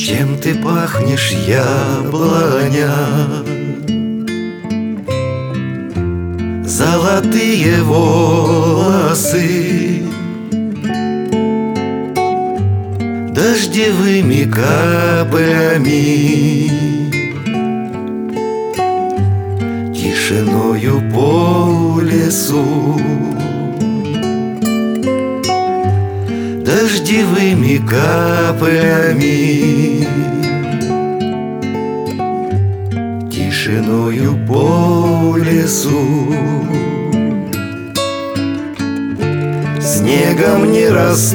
Чем ты пахнешь, яблоня? Золотые волосы дождевыми каплями, тишиною по лесу, дождевыми каплями, тишиною по лесу. Снегом не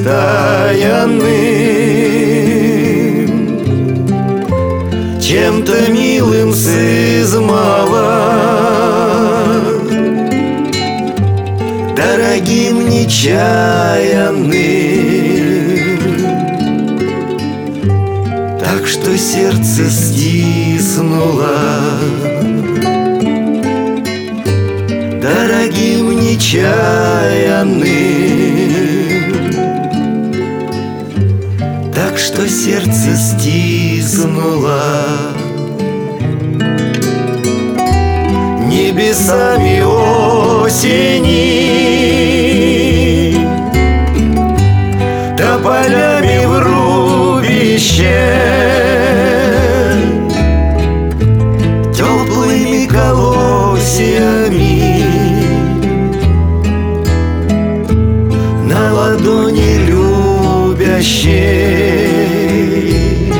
растаянным, чем-то милым с измала, дорогим нечаянным, так что сердце стиснуло, дорогим нечаянным, так что сердце стиснуло. Небесами осени, тополями в рубище, теплыми колосьями на ладони любящей,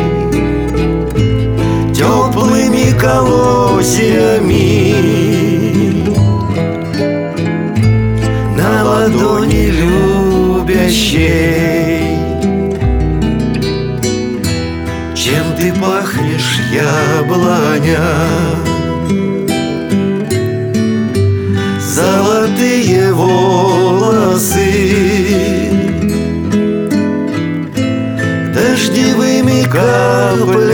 теплыми колосьями на ладони любящей. Чем ты пахнешь, яблоня? Золотые волосы дождевыми каплями,